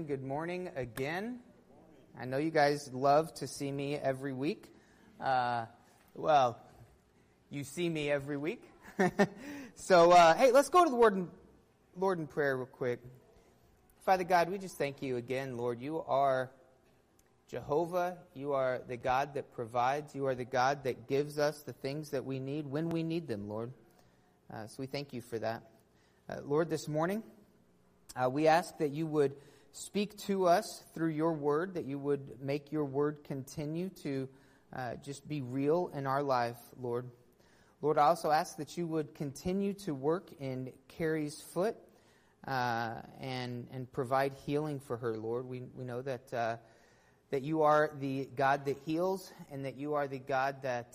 Good morning again. I know you guys love to see me every week. Well, you see me every week. So, hey, let's go to the Lord in prayer real quick. Father God, we just thank you again, Lord. You are Jehovah. You are the God that provides. You are the God that gives us the things that we need when we need them, Lord. So we thank you for that. Lord, this morning, we ask that you would speak to us through your word, that you would make your word continue to just be real in our life, Lord. Lord, I also ask that you would continue to work in Carrie's foot and provide healing for her, Lord. We know that that you are the God that heals and that you are the God that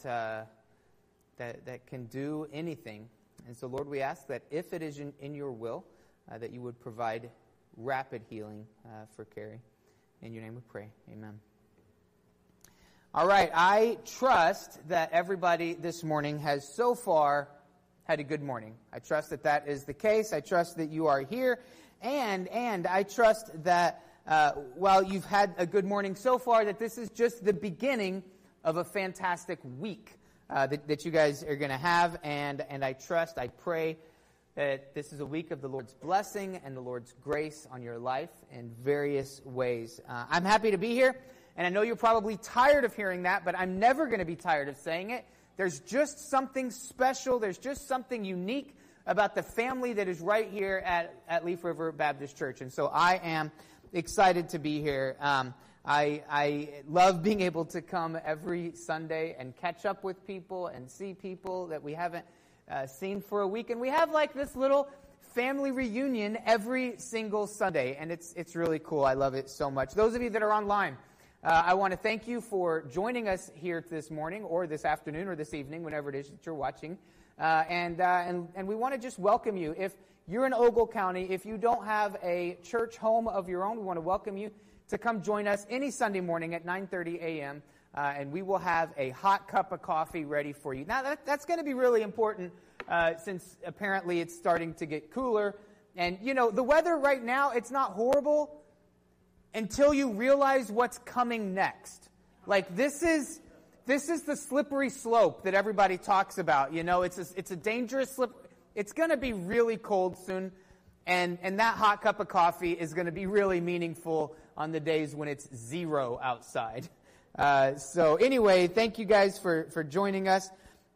can do anything. And so, Lord, we ask that if it is in your will, that you would provide rapid healing for Carrie. In your name we pray. Amen. All right, I trust that everybody this morning has so far had a good morning. I trust that that is the case. I trust that you are here. And I trust that while you've had a good morning so far, that this is just the beginning of a fantastic week that you guys are going to have. And I trust, I pray that this is a week of the Lord's blessing and the Lord's grace on your life in various ways. I'm happy to be here, and I know you're probably tired of hearing that, but I'm never going to be tired of saying it. There's just something special, there's just something unique about the family that is right here at Leaf River Baptist Church, and so I am excited to be here. I love being able to come every Sunday and catch up with people and see people that we haven't seen for a week, and we have like this little family reunion every single Sunday, and it's really cool. I love it so much. Those of you that are online, I want to thank you for joining us here this morning, or this afternoon, or this evening, whenever it is that you're watching, and we want to just welcome you. If you're in Ogle County, if you don't have a church home of your own, we want to welcome you to come join us any Sunday morning at 9:30 a.m., and we will have a hot cup of coffee ready for you. Now, that's going to be really important since apparently it's starting to get cooler. And, you know, the weather right now, it's not horrible until you realize what's coming next. Like, this is the slippery slope that everybody talks about. You know, it's a dangerous slip. It's going to be really cold soon, and that hot cup of coffee is going to be really meaningful on the days when it's 0 outside. So anyway, thank you guys for joining us.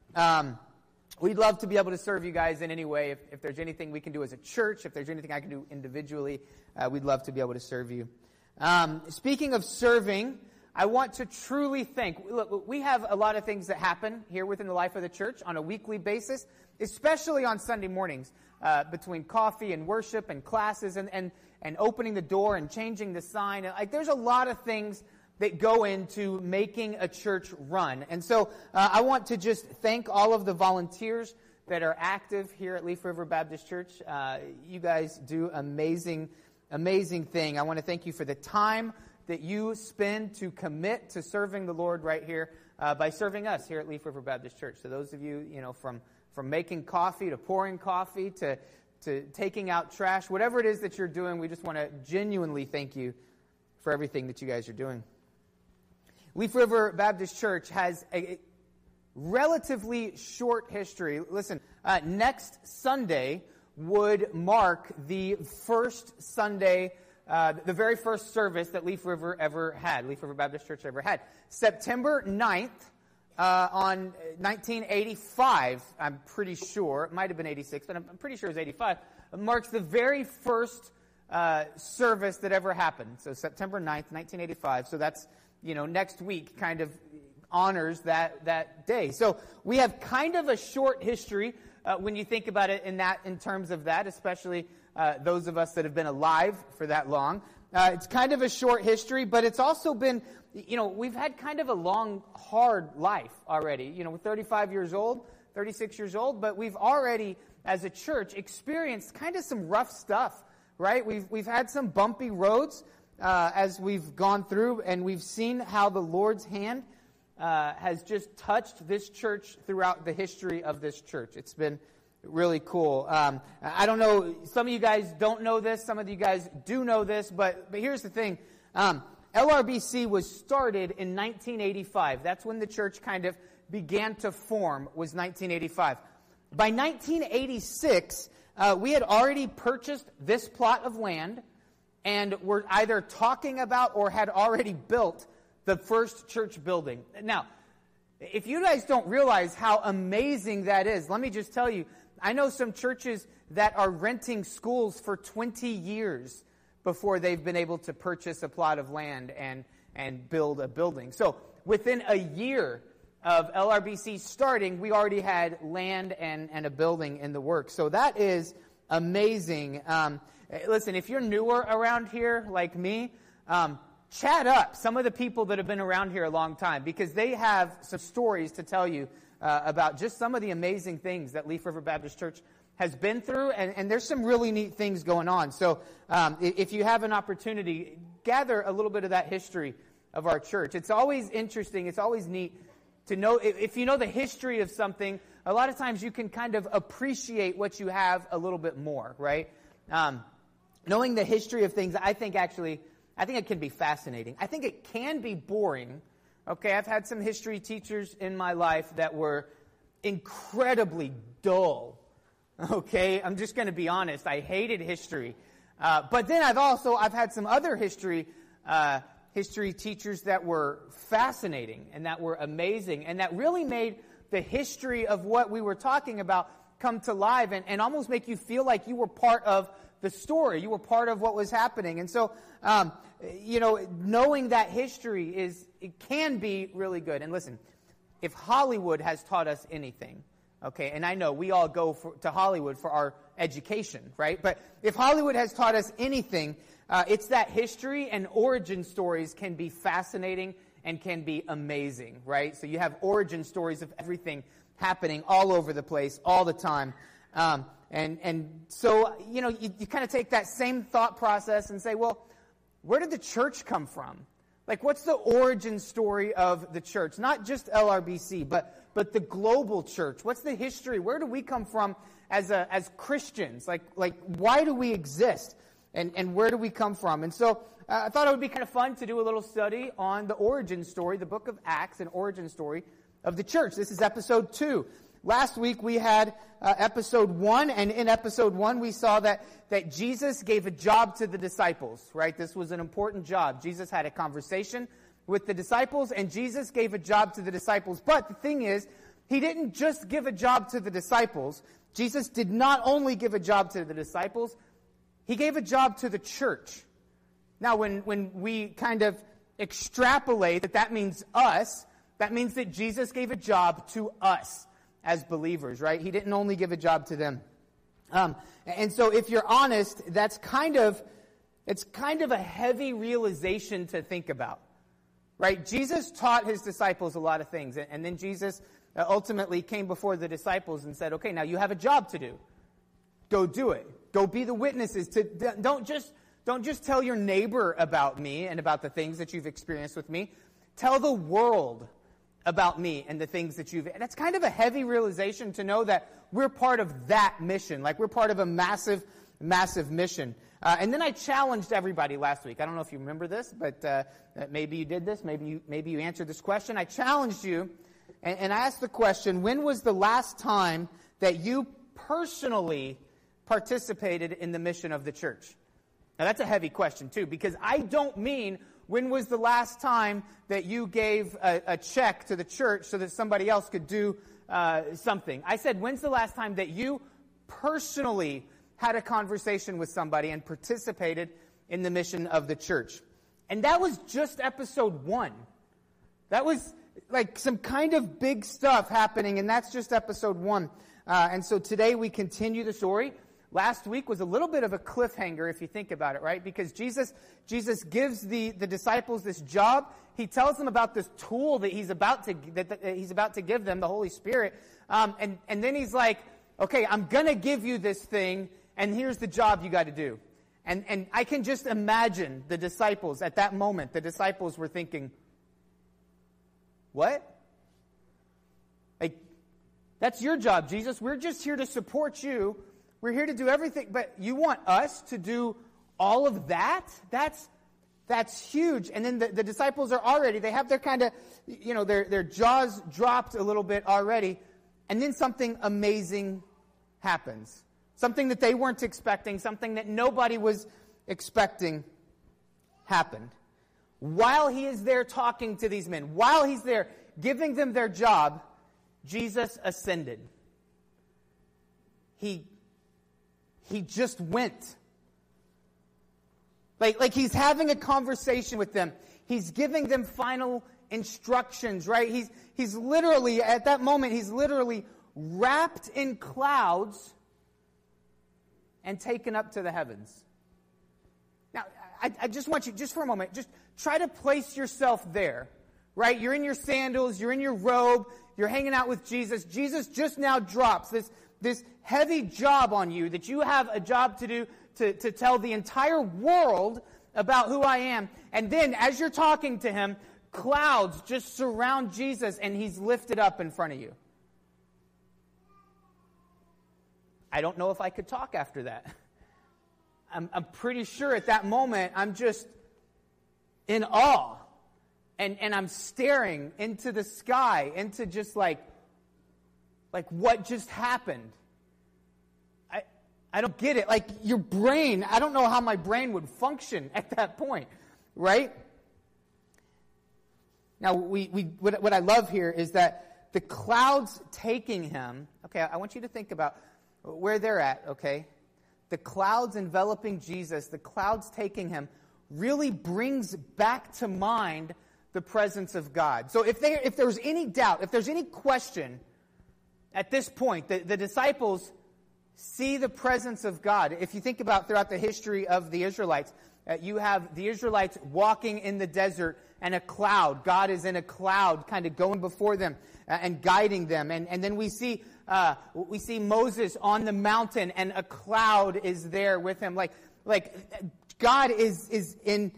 We'd love to be able to serve you guys in any way. If there's anything we can do as a church, if there's anything I can do individually, we'd love to be able to serve you. Speaking of serving, I want to truly thank. Look, we have a lot of things that happen here within the life of the church on a weekly basis, especially on Sunday mornings, between coffee and worship and classes and opening the door and changing the sign. Like, there's a lot of things that go into making a church run. And so I want to just thank all of the volunteers that are active here at Leaf River Baptist Church. You guys do amazing thing. I want to thank you for the time that you spend to commit to serving the Lord right here by serving us here at Leaf River Baptist Church. So those of you, you know, from making coffee to pouring coffee to taking out trash, whatever it is that you're doing, we just want to genuinely thank you for everything that you guys are doing. Leaf River Baptist Church has a relatively short history. Listen, next Sunday would mark the first Sunday, the very first service that Leaf River ever had, Leaf River Baptist Church ever had. September 9th, on 1985, I'm pretty sure, it might have been 86, but I'm pretty sure it was 85, marks the very first service that ever happened. So September 9th, 1985, so that's, you know, next week kind of honors that day. So we have kind of a short history when you think about it in terms of that, especially those of us that have been alive for that long. It's kind of a short history, but it's also been, you know, we've had kind of a long, hard life already. You know, we're 35 years old, 36 years old, but we've already, as a church, experienced kind of some rough stuff, right? We've had some bumpy roads as we've gone through, and we've seen how the Lord's hand has just touched this church throughout the history of this church. It's been really cool. I don't know, some of you guys don't know this, some of you guys do know this, but here's the thing. LRBC was started in 1985. That's when the church kind of began to form, was 1985. By 1986, we had already purchased this plot of land, and were either talking about or had already built the first church building. Now, if you guys don't realize how amazing that is, let me just tell you, I know some churches that are renting schools for 20 years before they've been able to purchase a plot of land and build a building. So within a year of LRBC starting, we already had land and a building in the works. So that is amazing. Listen, if you're newer around here like me, chat up some of the people that have been around here a long time, because they have some stories to tell you about just some of the amazing things that Leaf River Baptist Church has been through, and there's some really neat things going on. So if you have an opportunity, gather a little bit of that history of our church. It's always interesting, it's always neat to know, if you know the history of something, a lot of times you can kind of appreciate what you have a little bit more, right? Knowing the history of things, I think it can be fascinating. I think it can be boring. Okay, I've had some history teachers in my life that were incredibly dull. Okay, I'm just going to be honest. I hated history. But then I've had some other history teachers that were fascinating and that were amazing and that really made the history of what we were talking about come to life and almost make you feel like you were part of the story. You were part of what was happening. And so, knowing that history it can be really good. And listen, if Hollywood has taught us anything, okay, and I know we all go to Hollywood for our education, right? But if Hollywood has taught us anything, it's that history and origin stories can be fascinating and can be amazing, right? So you have origin stories of everything happening all over the place, all the time. And so, you kind of take that same thought process and say, well, where did the church come from? Like, what's the origin story of the church? Not just LRBC, but the global church. What's the history? Where do we come from as Christians? Like why do we exist? And where do we come from? And so I thought it would be kind of fun to do a little study on the origin story, the book of Acts, an origin story of the church. This is episode 2. Last week we had episode 1, and in episode 1 we saw that Jesus gave a job to the disciples, right? This was an important job. Jesus had a conversation with the disciples, and Jesus gave a job to the disciples. But the thing is, he didn't just give a job to the disciples. Jesus did not only give a job to the disciples, he gave a job to the church. Now, when we kind of extrapolate that means us, that means that Jesus gave a job to us as believers, right? He didn't only give a job to them. And so if you're honest, it's kind of a heavy realization to think about, right? Jesus taught his disciples a lot of things, and then Jesus ultimately came before the disciples and said, okay, now you have a job to do. Go do it. Go be the witnesses. Don't just tell your neighbor about me and about the things that you've experienced with me. Tell the world about me and the things that that's kind of a heavy realization to know that we're part of that mission. Like, we're part of a massive, massive mission. And then I challenged everybody last week. I don't know if you remember this, but maybe you did this. Maybe you answered this question. I challenged you, and I asked the question, when was the last time that you personally participated in the mission of the church? Now, that's a heavy question, too, because I don't mean when was the last time that you gave a check to the church so that somebody else could do something. I said, when's the last time that you personally had a conversation with somebody and participated in the mission of the church? And that was just episode 1. That was like some kind of big stuff happening, and that's just episode 1. And so today we continue the story. Last week was a little bit of a cliffhanger, if you think about it, right? Because Jesus gives the disciples this job. He tells them about this tool that he's about to give them, the Holy Spirit. And then he's like, okay, I'm going to give you this thing, and here's the job you got to do. And I can just imagine the disciples at that moment. The disciples were thinking, what? Like, That's your job, Jesus. We're just here to support you. We're here to do everything. But you want us to do all of that? That's huge. And then the disciples are already, they have their kind of, their jaws dropped a little bit already. And then something amazing happens. Something that they weren't expecting, something that nobody was expecting happened. While he is there talking to these men, while he's there giving them their job, Jesus ascended. He just went. Like he's having a conversation with them. He's giving them final instructions, right? He's literally, at that moment, he's literally wrapped in clouds and taken up to the heavens. Now, I just want you, just for a moment, just try to place yourself there, right? You're in your sandals, you're in your robe, you're hanging out with Jesus. Jesus just now drops this heavy job on you, that you have a job to do to tell the entire world about who I am. And then, as you're talking to him, clouds just surround Jesus, and he's lifted up in front of you. I don't know if I could talk after that. I'm pretty sure at that moment I'm just in awe. And I'm staring into the sky, into just like what just happened. I don't get it. Like your brain, I don't know how my brain would function at that point, right? Now, what I love here is that the clouds taking him, okay, I want you to think about where they're at, okay? The clouds enveloping Jesus, the clouds taking him, really brings back to mind the presence of God. So if there's any doubt, if there's any question at this point, the disciples see the presence of God. If you think about throughout the history of the Israelites, you have the Israelites walking in the desert and a cloud. God is in a cloud kind of going before them and guiding them. And then we see Moses on the mountain and a cloud is there with him. Like God is in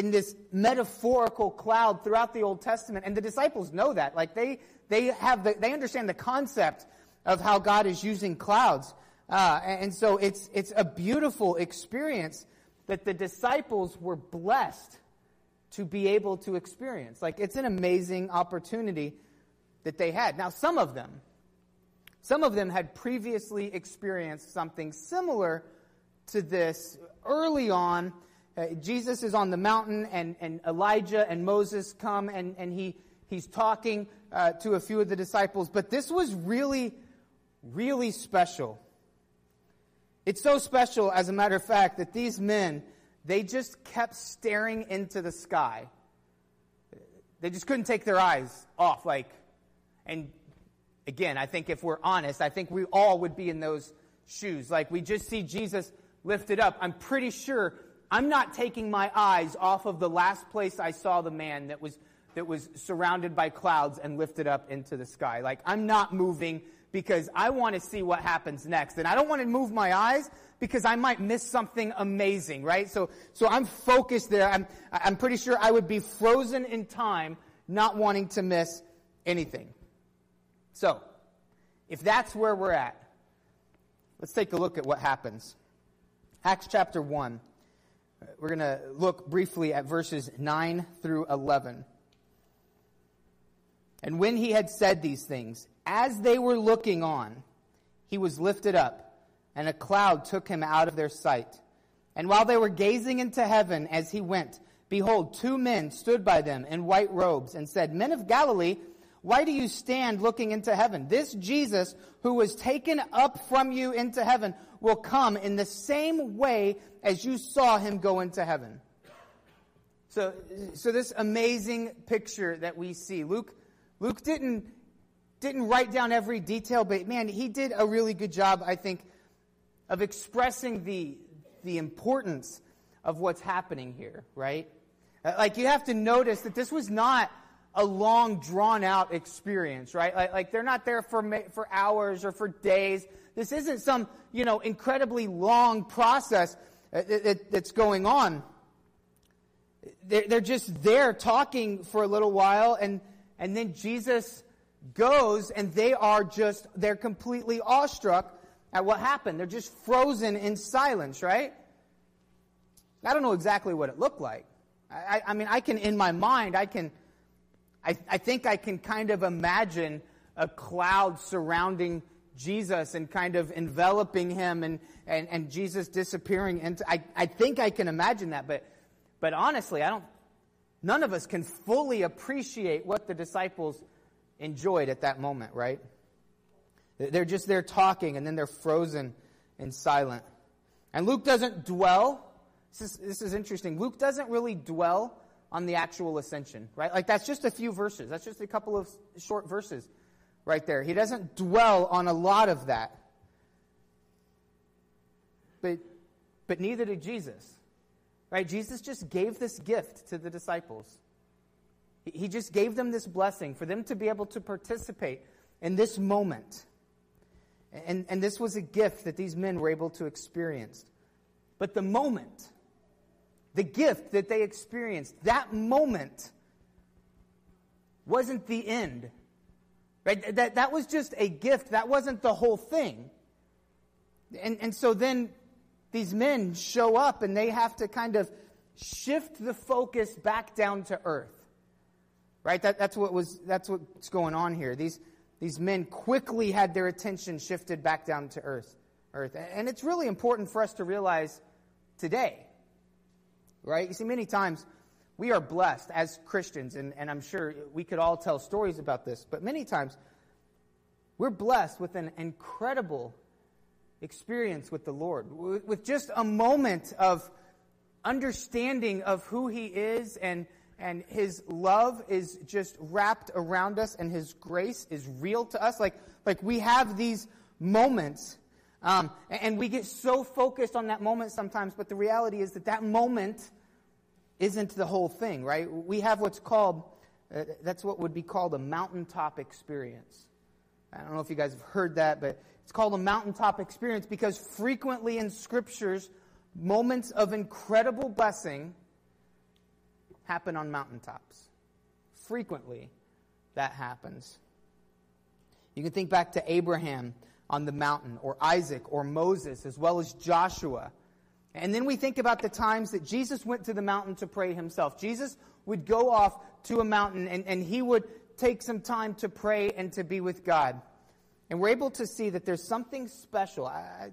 this metaphorical cloud throughout the Old Testament. And the disciples know that. Like they understand the concept of how God is using clouds. And so it's a beautiful experience that the disciples were blessed to be able to experience. Like it's an amazing opportunity that they had. Now some of them had previously experienced something similar to this early on. Jesus is on the mountain and Elijah and Moses come and he's talking to a few of the disciples. But this was really, really special. It's so special, as a matter of fact, that these men, they just kept staring into the sky. They just couldn't take their eyes off. And again, I think if we're honest, I think we all would be in those shoes. Like we just see Jesus lifted up. I'm pretty sure I'm not taking my eyes off of the last place I saw the man that was surrounded by clouds and lifted up into the sky. Like I'm not moving because I want to see what happens next. And I don't want to move my eyes because I might miss something amazing, right? So I'm focused there. I'm pretty sure I would be frozen in time, not wanting to miss anything. So, if that's where we're at, let's take a look at what happens. Acts chapter 1. We're going to look briefly at verses 9 through 11. And when he had said these things, as they were looking on, he was lifted up, and a cloud took him out of their sight. And while they were gazing into heaven as he went, behold, 2 men stood by them in white robes and said, Men of Galilee, why do you stand looking into heaven? This Jesus who was taken up from you into heaven will come in the same way as you saw him go into heaven. So this amazing picture that we see. Luke didn't write down every detail, but man, he did a really good job, I think, of expressing the importance of what's happening here, right? Like you have to notice that this was not a long, drawn-out experience, right? Like they're not there for hours or for days. This isn't some, incredibly long process that's going on. They're just there talking for a little while, and then Jesus goes, and they're completely awestruck at what happened. They're just frozen in silence, right? I don't know exactly what it looked like. I mean, I can, in my mind, I think I can kind of imagine a cloud surrounding Jesus and kind of enveloping him and Jesus disappearing into. I think I can imagine that, but honestly, none of us can fully appreciate what the disciples enjoyed at that moment, right? They're just there talking, and then they're frozen and silent. And Luke doesn't dwell. This is interesting. Luke doesn't really dwell on the actual ascension, right? Like, that's just a few verses. That's just a couple of short verses right there. He doesn't dwell on a lot of that. But neither did Jesus, right? Jesus just gave this gift to the disciples. He just gave them this blessing for them to be able to participate in this moment. And this was a gift that these men were able to experience. But the moment, the gift that they experienced, that moment wasn't the end. Right? That was just a gift. That wasn't the whole thing. And so then these men show up and they have to kind of shift the focus back down to earth. Right? That's what's going on here. These men quickly had their attention shifted back down to earth. And it's really important for us to realize today. Right? You see, many times we are blessed as Christians, and I'm sure we could all tell stories about this, but many times we're blessed with an incredible experience with the Lord, with just a moment of understanding of who He is, and His love is just wrapped around us, and His grace is real to us. Like we have these moments, and we get so focused on that moment sometimes, but the reality is that moment isn't the whole thing, right? We have what's called, that's what would be called a mountaintop experience. I don't know if you guys have heard that, but it's called a mountaintop experience because frequently in Scriptures, moments of incredible blessing happen on mountaintops. Frequently, that happens. You can think back to Abraham on the mountain, or Isaac, or Moses, as well as Joshua. And then we think about the times that Jesus went to the mountain to pray himself. Jesus would go off to a mountain, and he would take some time to pray and to be with God. And we're able to see that there's something special.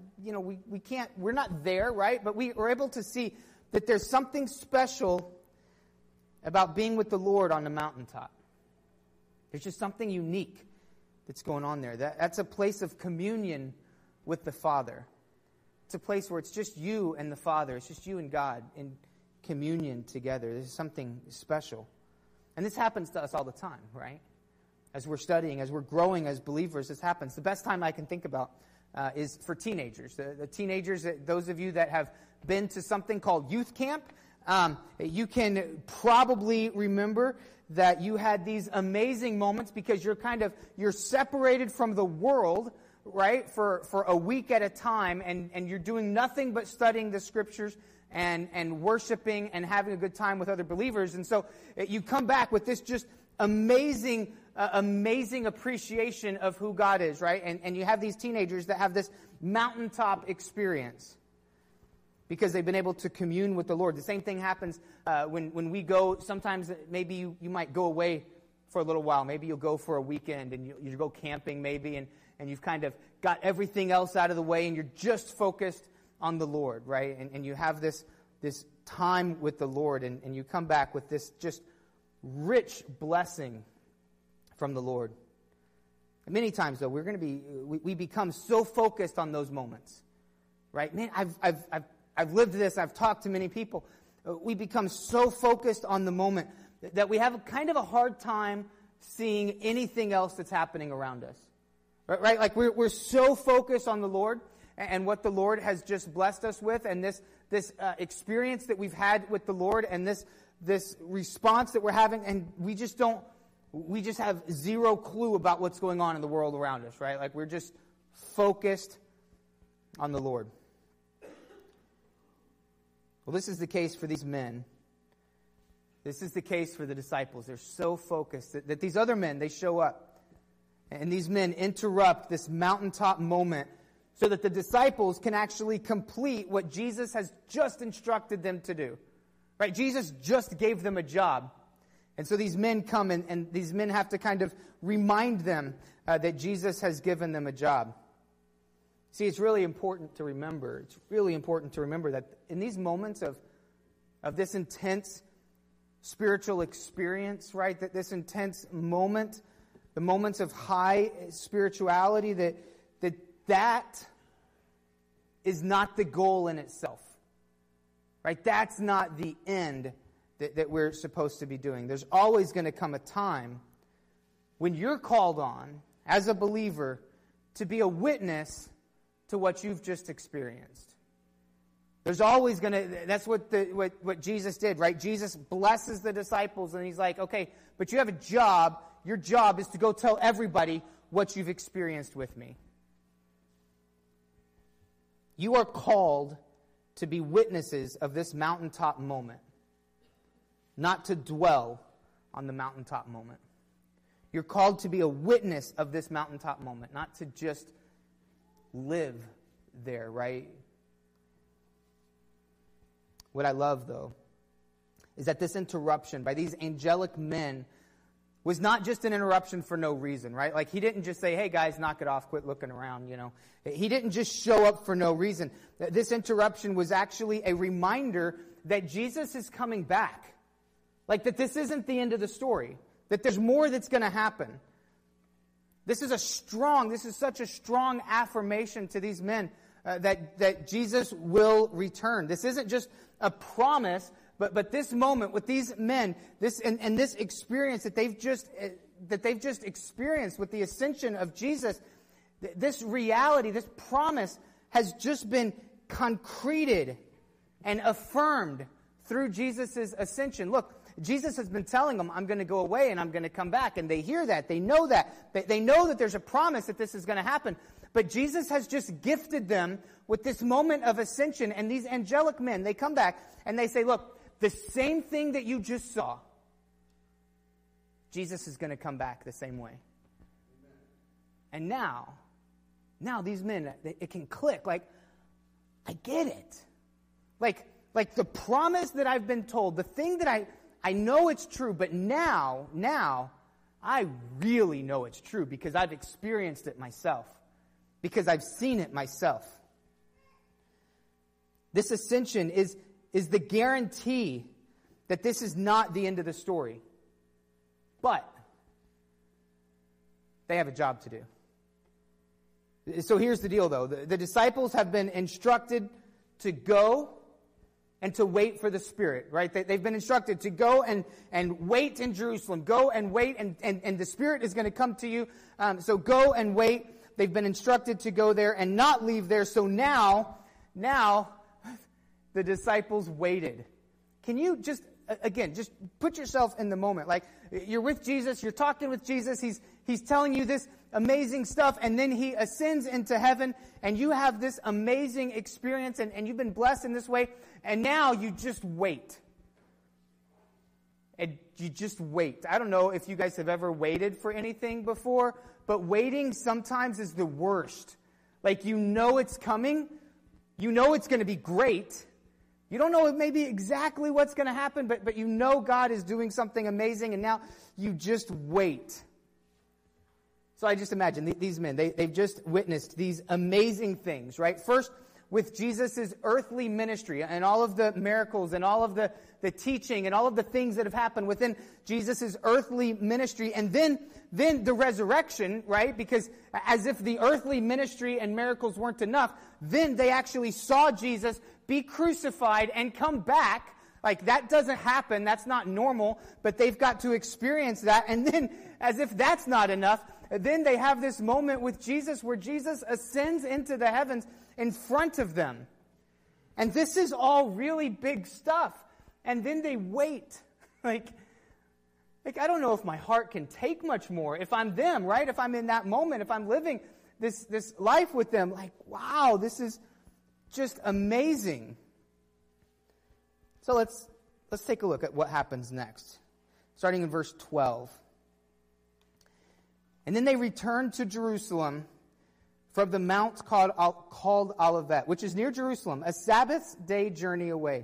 We're not there, right? But we're able to see that there's something special about being with the Lord on the mountaintop. There's just something unique that's going on there. That's a place of communion with the Father. It's a place where it's just you and the Father. It's just you and God in communion together. There's something special. And this happens to us all the time, right? As we're studying, as we're growing as believers, this happens. The best time I can think about is for teenagers. The teenagers, those of you that have been to something called youth camp, you can probably remember that you had these amazing moments because you're separated from the world, right, for a week at a time, and you're doing nothing but studying the Scriptures and worshiping and having a good time with other believers. And so you come back with this just amazing appreciation of who God is, right? And you have these teenagers that have this mountaintop experience because they've been able to commune with the Lord. The same thing happens when we go. Sometimes maybe you might go away for a little while. Maybe you'll go for a weekend and you go camping maybe, and you've kind of got everything else out of the way and you're just focused on the Lord, right? And you have this time with the Lord, and you come back with this just rich blessing from the Lord. And many times, though, we become so focused on those moments, right? Man, I've lived this. I've talked to many people. We become so focused on the moment that we have kind of a hard time seeing anything else that's happening around us, right? Like we're so focused on the Lord and what the Lord has just blessed us with, and this experience that we've had with the Lord, and this response that we're having, and we just have zero clue about what's going on in the world around us, right? Like we're just focused on the Lord. Well, this is the case for these men. This is the case for the disciples. They're so focused that these other men, they show up. And these men interrupt this mountaintop moment so that the disciples can actually complete what Jesus has just instructed them to do. Right? Jesus just gave them a job. And so these men come and these men have to kind of remind them that Jesus has given them a job. See, it's really important to remember. It's really important to remember that in these moments of this intense spiritual experience, right? That this intense moment, the moments of high spirituality, that is not the goal in itself. Right? That's not the end that we're supposed to be doing. There's always going to come a time when you're called on, as a believer, to be a witness to what you've just experienced. There's always going to, that's what Jesus did, right? Jesus blesses the disciples and he's like, okay, but you have a job. Your job is to go tell everybody what you've experienced with me. You are called to be witnesses of this mountaintop moment, not to dwell on the mountaintop moment. You're called to be a witness of this mountaintop moment, not to just live there, right? What I love, though, is that this interruption by these angelic men was not just an interruption for no reason, right? Like, he didn't just say, hey, guys, knock it off, quit looking around, you know. He didn't just show up for no reason. This interruption was actually a reminder that Jesus is coming back. Like, that this isn't the end of the story. That there's more that's going to happen. This is such a strong affirmation to these men that Jesus will return. This isn't just a promise, but this moment with these men, this experience that they've just experienced with the ascension of Jesus, this reality, this promise has just been concreted and affirmed through Jesus' ascension. Look, Jesus has been telling them, I'm going to go away and I'm going to come back. And they hear that. They know that. They know that there's a promise that this is going to happen. But Jesus has just gifted them with this moment of ascension. And these angelic men, they come back and they say, look, the same thing that you just saw, Jesus is going to come back the same way. And now these men, it can click. Like, I get it. Like the promise that I've been told, the thing that I know it's true, but now I really know it's true because I've experienced it myself, because I've seen it myself. This ascension is the guarantee that this is not the end of the story. But they have a job to do. So here's the deal, though. The disciples have been instructed to go and to wait for the Spirit, right? They've been instructed to go and wait in Jerusalem. Go and wait, and the Spirit is going to come to you. So go and wait. They've been instructed to go there and not leave there. So now the disciples waited. Can you just put yourself in the moment. Like, you're with Jesus, you're talking with Jesus, he's telling you this amazing stuff, and then he ascends into heaven, and you have this amazing experience, and you've been blessed in this way, and now you just wait. And you just wait. I don't know if you guys have ever waited for anything before, but waiting sometimes is the worst. Like, you know it's coming, you know it's going to be great. You don't know maybe exactly what's going to happen, but you know God is doing something amazing, and now you just wait. So I just imagine these men, they've just witnessed these amazing things, right? First, with Jesus' earthly ministry and all of the miracles and all of the teaching and all of the things that have happened within Jesus' earthly ministry. And then the resurrection, right? Because as if the earthly ministry and miracles weren't enough, then they actually saw Jesus be crucified and come back. Like, that doesn't happen. That's not normal. But they've got to experience that. And then, as if that's not enough, then they have this moment with Jesus where Jesus ascends into the heavens in front of them. And this is all really big stuff. And then they wait. Like I don't know if my heart can take much more. If I'm them, right? If I'm in that moment, if I'm living this life with them, like, wow, this is just amazing. So let's take a look at what happens next. Starting in verse 12. And then they returned to Jerusalem from the mount called Olivet, which is near Jerusalem, a Sabbath day journey away.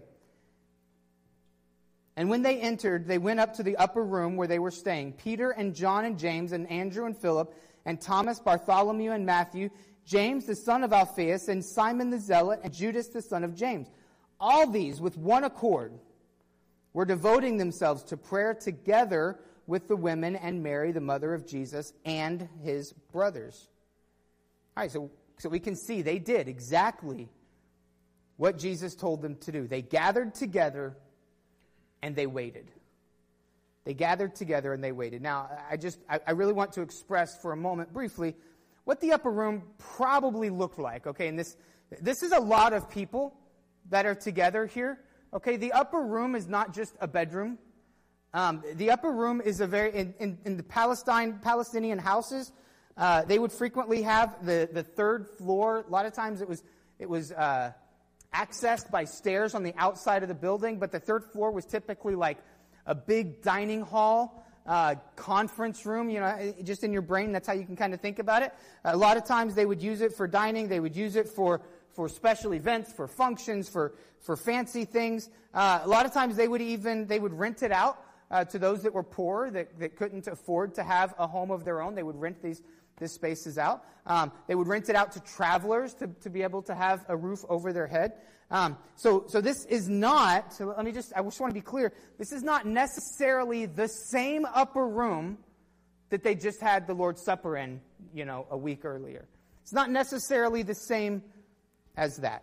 And when they entered, they went up to the upper room where they were staying. Peter and John and James and Andrew and Philip and Thomas, Bartholomew and Matthew, James the son of Alphaeus and Simon the Zealot and Judas the son of James. All these, with one accord, were devoting themselves to prayer together with the women and Mary, the mother of Jesus, and his brothers. All right, so we can see they did exactly what Jesus told them to do. They gathered together and they waited. They gathered together and they waited. Now, I really want to express for a moment briefly what the upper room probably looked like. Okay, and this is a lot of people that are together here. Okay, the upper room is not just a bedroom. The upper room is a very in the Palestinian houses. They would frequently have the third floor. A lot of times it was accessed by stairs on the outside of the building, but the third floor was typically like a big dining hall, conference room. You know, just in your brain, that's how you can kind of think about it. A lot of times they would use it for dining. They would use it for special events, for functions, for fancy things. A lot of times they would rent it out to those that were poor, that couldn't afford to have a home of their own. They would rent these spaces out. They would rent it out to travelers to be able to have a roof over their head. So this is not, so I just want to be clear, this is not necessarily the same upper room that they just had the Lord's Supper in, a week earlier. It's not necessarily the same as that.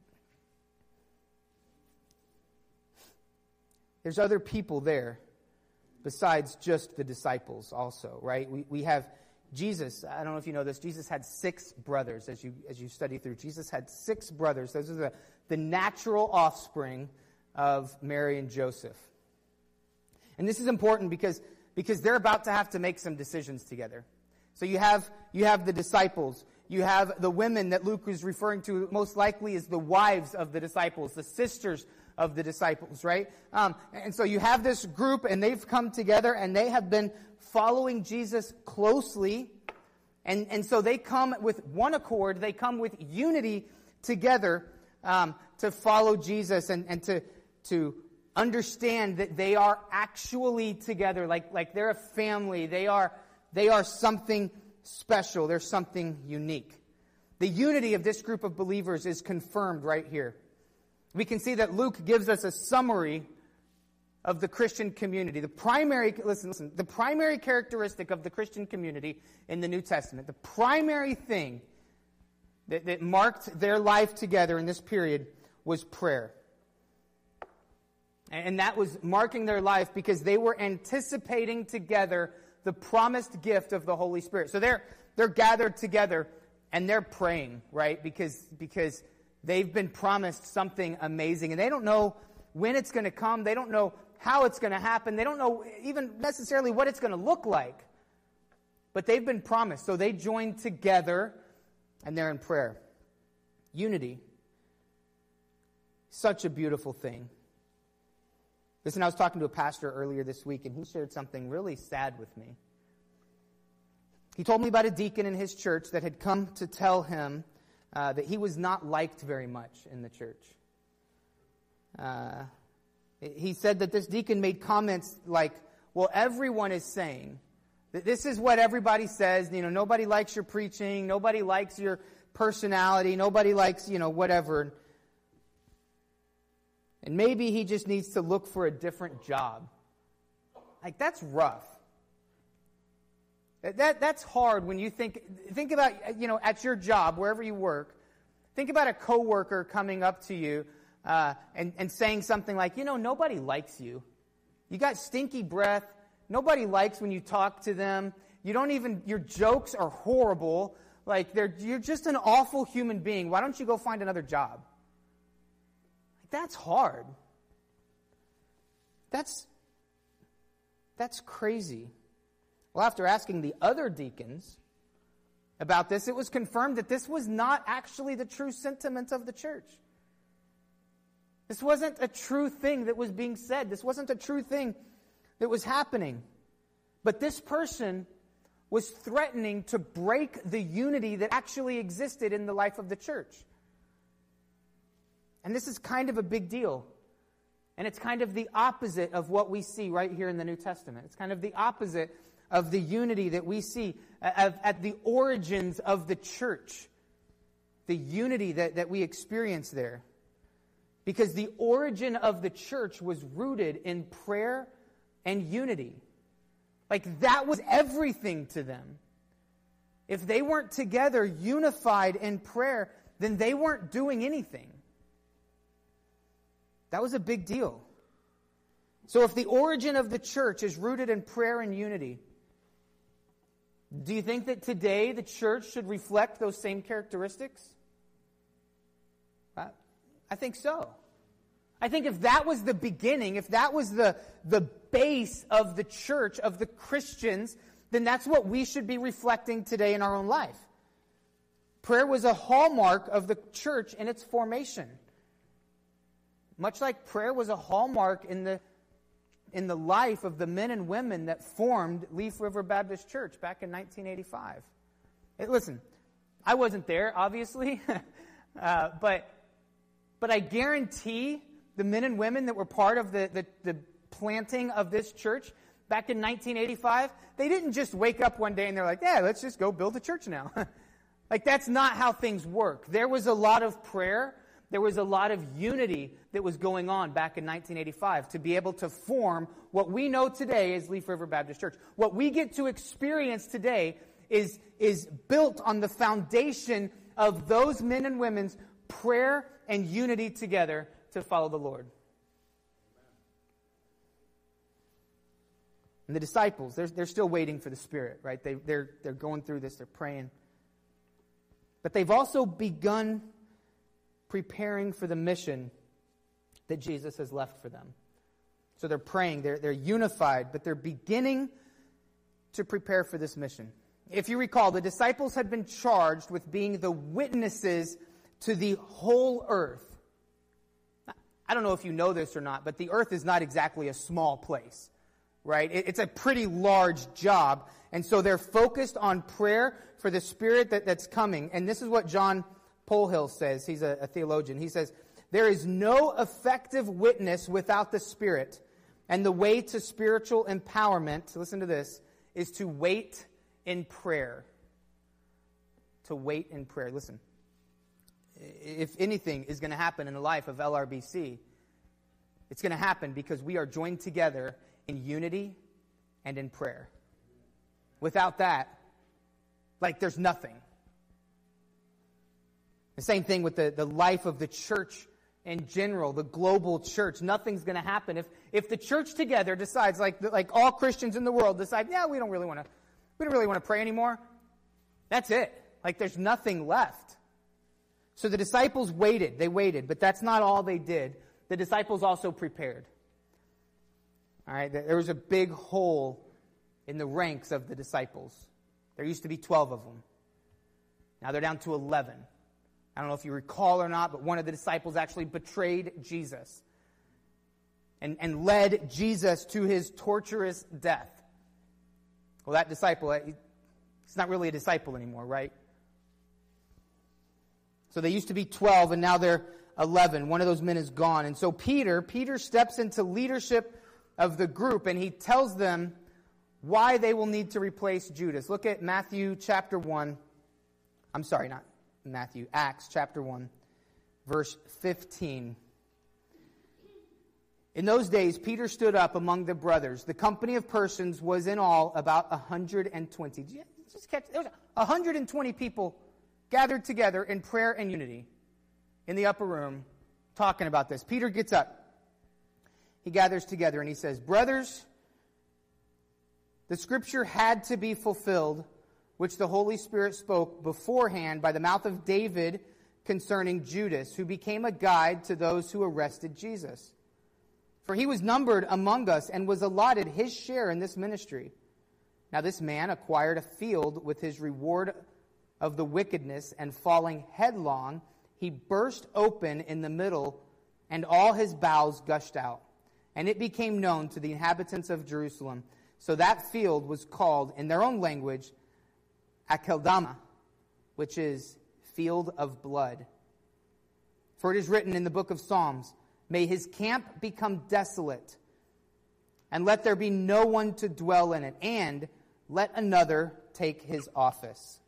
There's other people there besides just the disciples also, right? We have Jesus. I don't know if you know this. Jesus had 6 brothers as you study through. Jesus had 6 brothers. Those are the natural offspring of Mary and Joseph. And this is important because they're about to have to make some decisions together. So you have the disciples. You have the women that Luke is referring to most likely as the wives of the disciples, the sisters of the disciples, right? And so you have this group, and they've come together, and they have been following Jesus closely. And so they come with one accord. They come with unity together to follow Jesus and to understand that they are actually together, like they're a family. They are something special. They're something unique. The unity of this group of believers is confirmed right here. We can see that Luke gives us a summary of the Christian community. The primary characteristic of the Christian community in the New Testament, the primary thing that marked their life together in this period was prayer. And that was marking their life because they were anticipating together the promised gift of the Holy Spirit. So they're gathered together and they're praying, right? Because they've been promised something amazing, and they don't know when it's going to come. They don't know how it's going to happen. They don't know even necessarily what it's going to look like. But they've been promised. So they join together, and they're in prayer. Unity. Such a beautiful thing. Listen, I was talking to a pastor earlier this week, and he shared something really sad with me. He told me about a deacon in his church that had come to tell him that he was not liked very much in the church. He said that this deacon made comments like, well, everyone is saying that this is what everybody says. Nobody likes your preaching. Nobody likes your personality. Nobody likes, whatever. And maybe he just needs to look for a different job. Like, that's rough. That's hard when you think about, at your job, wherever you work. Think about a coworker coming up to you and saying something like, nobody likes you. You got stinky breath. Nobody likes when you talk to them. Your jokes are horrible. Like, you're just an awful human being. Why don't you go find another job? That's hard. That's crazy. Well, after asking the other deacons about this, it was confirmed that this was not actually the true sentiment of the church. This wasn't a true thing that was being said. This wasn't a true thing that was happening. But this person was threatening to break the unity that actually existed in the life of the church. And this is kind of a big deal. And it's kind of the opposite of what we see right here in the New Testament. It's kind of the opposite of the unity that we see at the origins of the church. The unity that we experience there. Because the origin of the church was rooted in prayer and unity. Like, that was everything to them. If they weren't together, unified in prayer, then they weren't doing anything. That was a big deal. So if the origin of the church is rooted in prayer and unity, do you think that today the church should reflect those same characteristics? I think so. I think if that was the beginning, if that was the base of the church, of the Christians, then that's what we should be reflecting today in our own life. Prayer was a hallmark of the church in its formation. Much like prayer was a hallmark in the life of the men and women that formed Leaf River Baptist Church back in 1985. Listen, I wasn't there, obviously, but I guarantee the men and women that were part of the planting of this church back in 1985, they didn't just wake up one day and they're like, yeah, let's just go build a church now. Like, that's not how things work. There was a lot of prayer. There was a lot of unity that was going on back in 1985 to be able to form what we know today as Leaf River Baptist Church. What we get to experience today is built on the foundation of those men and women's prayer and unity together to follow the Lord. And the disciples, they're still waiting for the Spirit, right? They're going through this, they're praying. But they've also begun preparing for the mission that Jesus has left for them. So they're praying, they're unified, but they're beginning to prepare for this mission. If you recall, the disciples had been charged with being the witnesses to the whole earth. I don't know if you know this or not, but the earth is not exactly a small place, right? It's a pretty large job. And so they're focused on prayer for the Spirit that's coming. And this is what John Polhill says. He's a theologian. He says, there is no effective witness without the Spirit. And the way to spiritual empowerment, listen to this, is to wait in prayer. To wait in prayer. Listen. If anything is going to happen in the life of LRBC, it's going to happen because we are joined together in unity and in prayer. Without that, there's nothing. The same thing with the life of the church in general, the global church. Nothing's going to happen. If the church together decides, like all Christians in the world decide, yeah, we don't really want to pray anymore, that's it. There's nothing left. So the disciples waited. They waited, but that's not all they did. The disciples also prepared. All right, there was a big hole in the ranks of the disciples. There used to be 12 of them. Now they're down to 11. I don't know if you recall or not, but one of the disciples actually betrayed Jesus and led Jesus to his torturous death. Well, that disciple, he's not really a disciple anymore, right? So they used to be 12, and now they're 11. One of those men is gone. And so Peter steps into leadership of the group, and he tells them why they will need to replace Judas. Look at Matthew chapter 1. I'm sorry, not Matthew. Acts chapter 1, verse 15. In those days, Peter stood up among the brothers. The company of persons was in all about 120. Did you just catch? There was 120 people gathered together in prayer and unity in the upper room talking about this. Peter gets up. He gathers together and he says, brothers, the scripture had to be fulfilled, which the Holy Spirit spoke beforehand by the mouth of David concerning Judas, who became a guide to those who arrested Jesus. For he was numbered among us and was allotted his share in this ministry. Now this man acquired a field with his reward of the wickedness, and falling headlong, he burst open in the middle, and all his bowels gushed out. And it became known to the inhabitants of Jerusalem. So that field was called, in their own language, Akeldama, which is field of blood. For it is written in the book of Psalms, may his camp become desolate, and let there be no one to dwell in it, and let another take his office.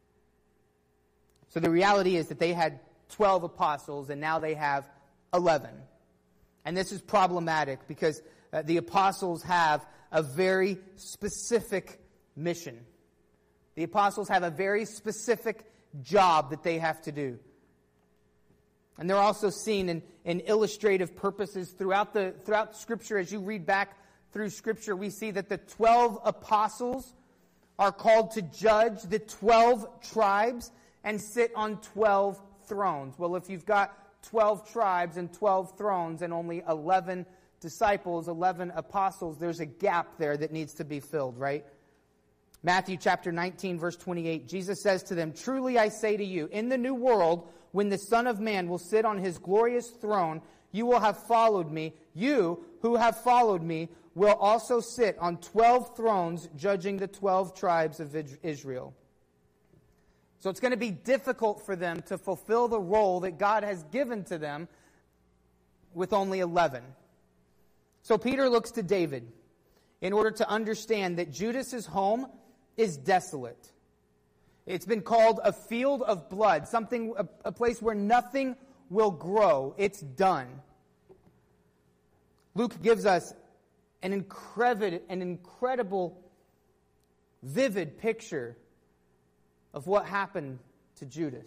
So the reality is that they had 12 apostles, and now they have 11. And this is problematic because the apostles have a very specific mission. The apostles have a very specific job that they have to do. And they're also seen in illustrative purposes throughout Scripture. As you read back through Scripture, we see that the 12 apostles are called to judge the 12 tribes and sit on 12 thrones. Well, if you've got 12 tribes and 12 thrones and only 11 disciples, 11 apostles, there's a gap there that needs to be filled, right? Matthew chapter 19, verse 28, Jesus says to them, truly I say to you, in the new world, when the Son of Man will sit on his glorious throne, you will have followed me. You who have followed me will also sit on 12 thrones, judging the 12 tribes of Israel. So it's going to be difficult for them to fulfill the role that God has given to them with only 11. So Peter looks to David in order to understand that Judas's home is desolate. It's been called a field of blood, a place where nothing will grow. It's done. Luke gives us an incredible, vivid picture of what happened to Judas.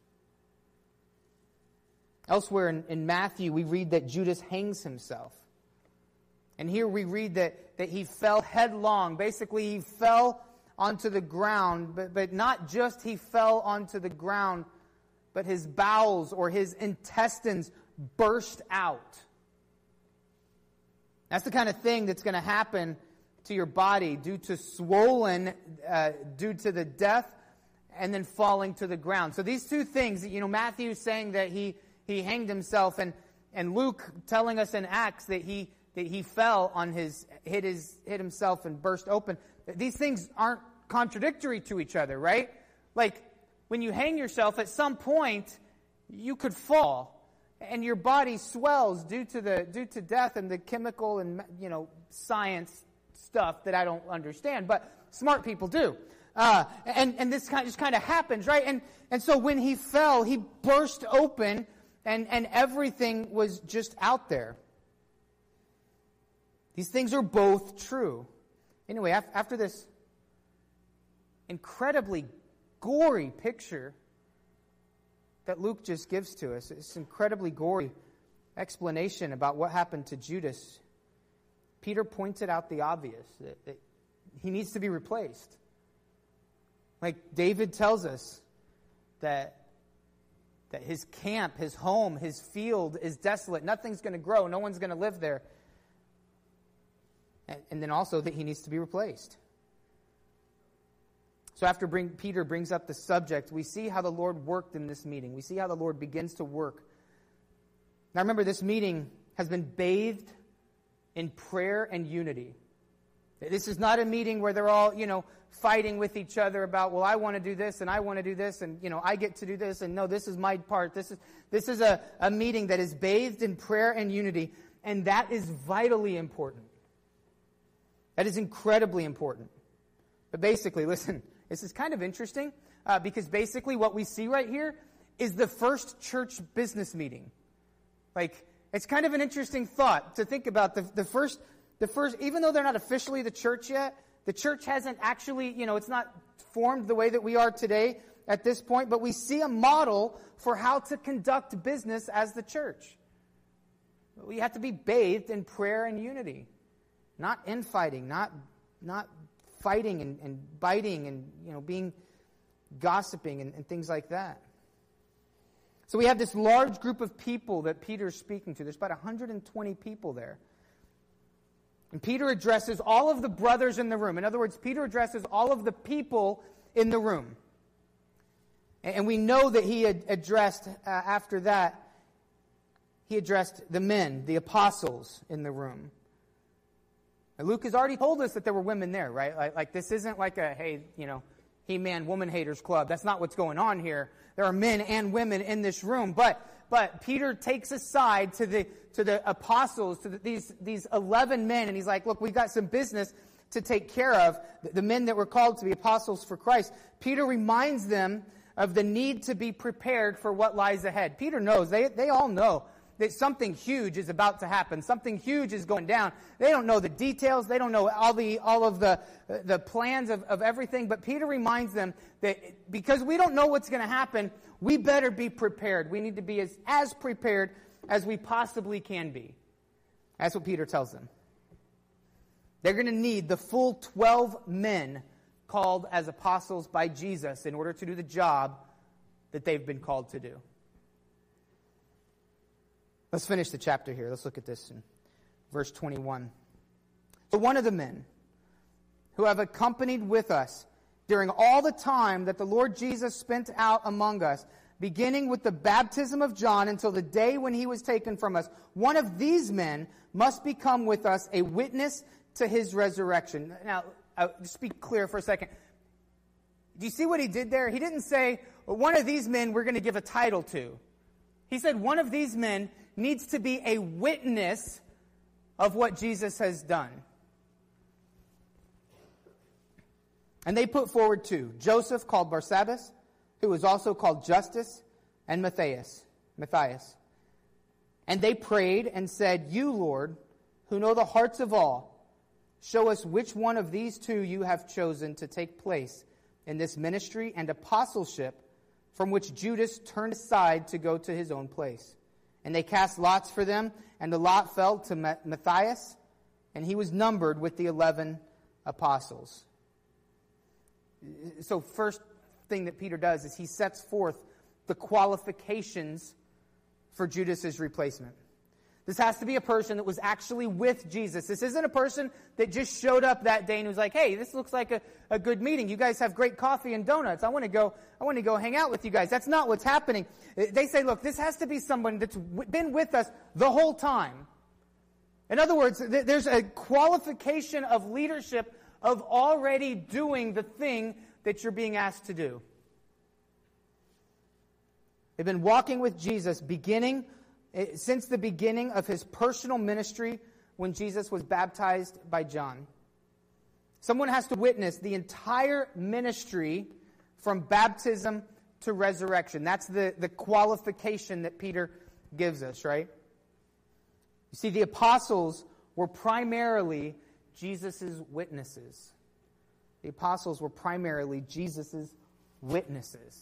Elsewhere in Matthew, we read that Judas hangs himself. And here we read that he fell headlong. Basically, he fell onto the ground, but not just he fell onto the ground, but his bowels or his intestines burst out. That's the kind of thing that's going to happen to your body due to the death and then falling to the ground. So these two things, Matthew saying that he hanged himself, and Luke telling us in Acts that he fell on hit himself and burst open. These things aren't contradictory to each other, right? Like when you hang yourself, at some point you could fall, and your body swells due to death and the chemical and science stuff that I don't understand, but smart people do. And this just kind of happens, right? And so when he fell, he burst open, and everything was just out there. These things are both true. Anyway, after this incredibly gory picture that Luke just gives to us, this incredibly gory explanation about what happened to Judas, Peter pointed out the obvious, that he needs to be replaced. Like David tells us that his camp, his home, his field is desolate. Nothing's going to grow. No one's going to live there. And then also that he needs to be replaced. So after Peter brings up the subject, we see how the Lord worked in this meeting. We see how the Lord begins to work. Now remember, this meeting has been bathed in prayer and unity. This is not a meeting where they're all, fighting with each other about, well, I want to do this, and I want to do this, and, I get to do this, and no, this is my part. This is a meeting that is bathed in prayer and unity, and that is vitally important. That is incredibly important. But basically, listen, this is kind of interesting, because basically what we see right here is the first church business meeting. Like, it's kind of an interesting thought to think about. The first, even though they're not officially the church yet, the church hasn't actually, it's not formed the way that we are today at this point, but we see a model for how to conduct business as the church. We have to be bathed in prayer and unity, not infighting, not fighting and biting and, being gossiping and things like that. So we have this large group of people that Peter's speaking to. There's about 120 people there. And Peter addresses all of the brothers in the room. In other words, Peter addresses all of the people in the room. And we know that he had addressed, after that, he addressed the men, the apostles in the room. And Luke has already told us that there were women there, right? Like this isn't like a, hey, He-Man Woman Haters Club. That's not what's going on here. There are men and women in this room. But Peter takes a side to the apostles, to these 11 men, and he's like, look, we've got some business to take care of, the men that were called to be apostles for Christ. Peter reminds them of the need to be prepared for what lies ahead. Peter knows, they all know that something huge is about to happen. Something huge is going down. They don't know the details. They don't know all of the plans of everything. But Peter reminds them that because we don't know what's going to happen, we better be prepared. We need to be as prepared as we possibly can be. That's what Peter tells them. They're going to need the full 12 men called as apostles by Jesus in order to do the job that they've been called to do. Let's finish the chapter here. Let's look at this in verse 21. So one of the men who have accompanied with us during all the time that the Lord Jesus spent out among us, beginning with the baptism of John until the day when he was taken from us, one of these men must become with us a witness to his resurrection. Now, just be clear for a second. Do you see what he did there? He didn't say, well, one of these men we're going to give a title to. He said one of these men needs to be a witness of what Jesus has done. And they put forward two, Joseph, called Barsabbas, who was also called Justus, and Matthias. And they prayed and said, you, Lord, who know the hearts of all, show us which one of these two you have chosen to take place in this ministry and apostleship from which Judas turned aside to go to his own place. And they cast lots for them, and the lot fell to Matthias, and he was numbered with the 11 apostles. So first thing that Peter does is he sets forth the qualifications for Judas's replacement. This has to be a person that was actually with Jesus. This isn't a person that just showed up that day and was like, hey, this looks like a good meeting. You guys have great coffee and donuts. I want to go hang out with you guys. That's not what's happening. They say, look, this has to be someone that's been with us the whole time. In other words, there's a qualification of leadership of already doing the thing that you're being asked to do. They've been walking with Jesus since the beginning of his personal ministry when Jesus was baptized by John. Someone has to witness the entire ministry from baptism to resurrection. That's the qualification that Peter gives us, right? You see, the apostles were primarily Jesus' witnesses. The apostles were primarily Jesus' witnesses.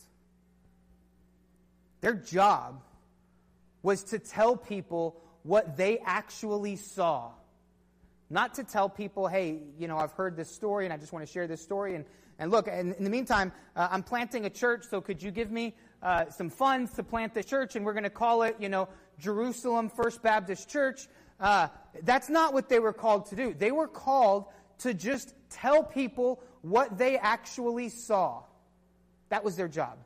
Their job was to tell people what they actually saw. Not to tell people, hey, I've heard this story and I just want to share this story. And look, in the meantime, I'm planting a church, so could you give me some funds to plant the church? And we're going to call it, Jerusalem First Baptist Church. That's not what they were called to do. They were called to just tell people what they actually saw. That was their job.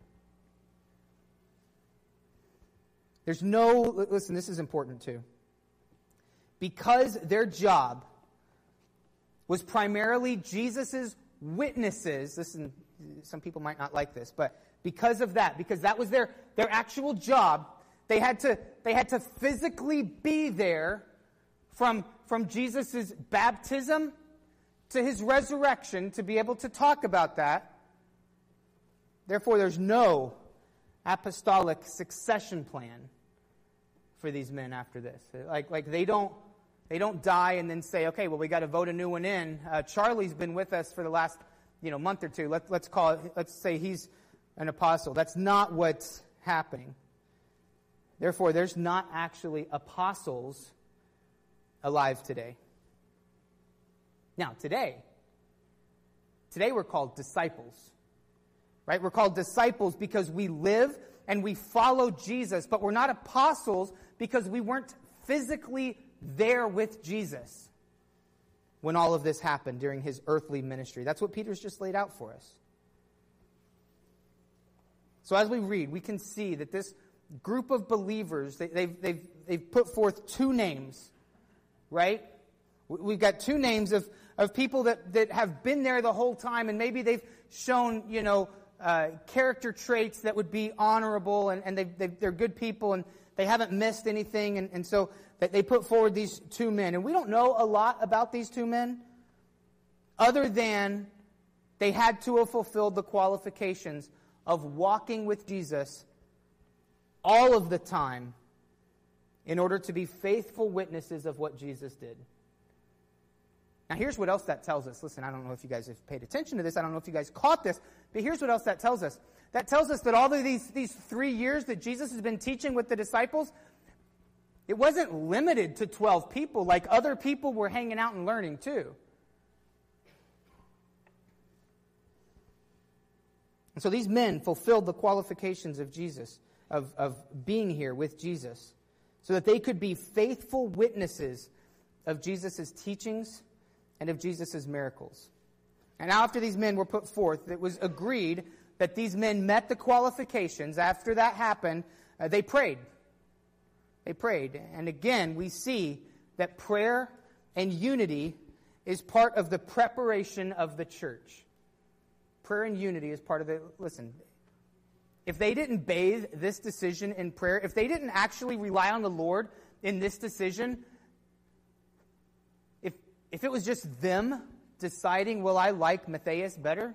Listen, this is important too. Because their job was primarily Jesus' witnesses, listen, some people might not like this, but because that was their actual job, they had to physically be there from Jesus' baptism to his resurrection to be able to talk about that. Therefore, there's no apostolic succession plan for these men after this. Like they don't die and then say, okay, well, we got to vote a new one in. Charlie's been with us for the last month or two. Let's say he's an apostle. That's not what's happening. Therefore, there's not actually apostles alive today. Now, today we're called disciples. Right? We're called disciples because we live and we follow Jesus, but we're not apostles because we weren't physically there with Jesus when all of this happened during his earthly ministry. That's what Peter's just laid out for us. So as we read, we can see that this group of believers, they've put forth two names, right? We've got two names of people that have been there the whole time, and maybe they've shown, character traits that would be honorable, and they're good people, and they haven't missed anything, and so they put forward these two men. And we don't know a lot about these two men, other than they had to have fulfilled the qualifications of walking with Jesus all of the time in order to be faithful witnesses of what Jesus did. Now, here's what else that tells us. Listen, I don't know if you guys have paid attention to this. I don't know if you guys caught this. But here's what else that tells us. That tells us that all of these 3 years that Jesus has been teaching with the disciples, it wasn't limited to 12 people. Like, other people were hanging out and learning too. And so these men fulfilled the qualifications of Jesus, of being here with Jesus, so that they could be faithful witnesses of Jesus' teachings and of Jesus' miracles. And after these men were put forth, it was agreed that these men met the qualifications. After that happened, they prayed. They prayed. And again, we see that prayer and unity is part of the preparation of the church. Prayer and unity is part of the... Listen, if they didn't bathe this decision in prayer, if they didn't actually rely on the Lord in this decision, if it was just them deciding, well, I like Matthias better,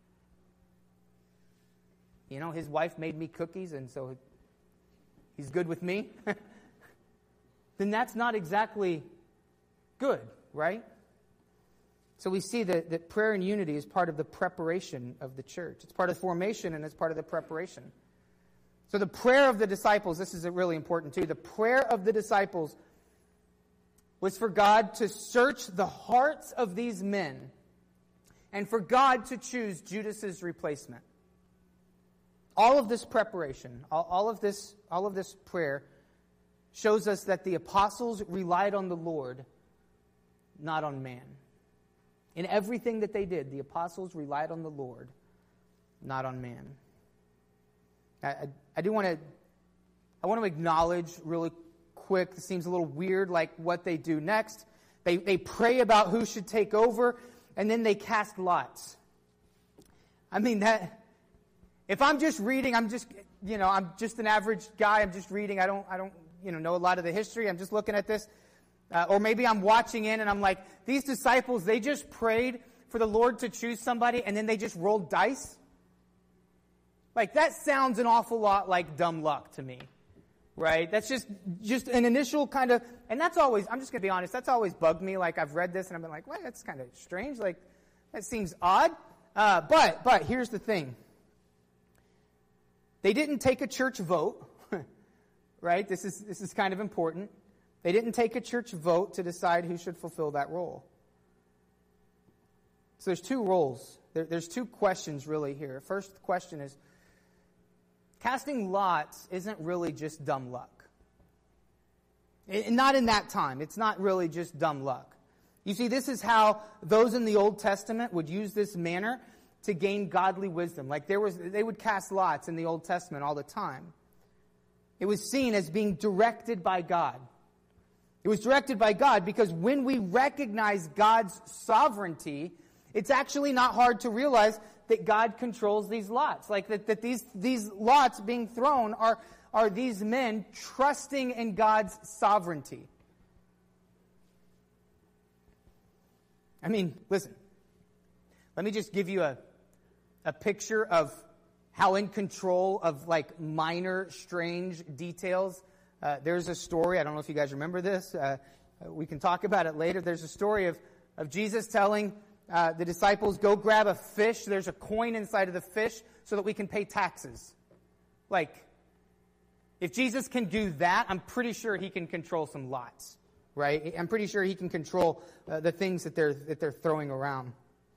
his wife made me cookies, and so he's good with me, then that's not exactly good, right? So we see that prayer and unity is part of the preparation of the church. It's part of formation, and it's part of the preparation. So the prayer of the disciples, this is really important too. The prayer of the disciples was for God to search the hearts of these men and for God to choose Judas's replacement. All of this preparation, all of this prayer shows us that the apostles relied on the Lord, not on man. In everything that they did, the apostles relied on the Lord, not on man. I want to acknowledge really quick, it seems a little weird, like what they do next. They pray about who should take over, and then they cast lots. I mean, that, if I'm just reading, I'm just an average guy, I'm just reading, I don't know a lot of the history, I'm just looking at this. Or maybe I'm watching in and I'm like, these disciples, they just prayed for the Lord to choose somebody and then they just rolled dice? Like, that sounds an awful lot like dumb luck to me, right? That's just an initial kind of, and that's always, I'm just going to be honest, that's always bugged me. Like, I've read this and I've been like, well, that's kind of strange. Like, that seems odd. But here's the thing. They didn't take a church vote, right? This is kind of important. They didn't take a church vote to decide who should fulfill that role. So there's two roles. There's two questions really here. First question is, casting lots isn't really just dumb luck. Not in that time. It's not really just dumb luck. You see, this is how those in the Old Testament would use this manner to gain godly wisdom. Like, they would cast lots in the Old Testament all the time. It was seen as being directed by God. It was directed by God because when we recognize God's sovereignty, it's actually not hard to realize that God controls these lots. Like that these lots being thrown are these men trusting in God's sovereignty. I mean, listen. Let me just give you a picture of how in control of like minor, strange details. There's a story, I don't know if you guys remember this, we can talk about it later. There's a story of Jesus telling the disciples, go grab a fish, there's a coin inside of the fish so that we can pay taxes. Like, if Jesus can do that, I'm pretty sure he can control some lots, right? I'm pretty sure he can control the things that they're throwing around.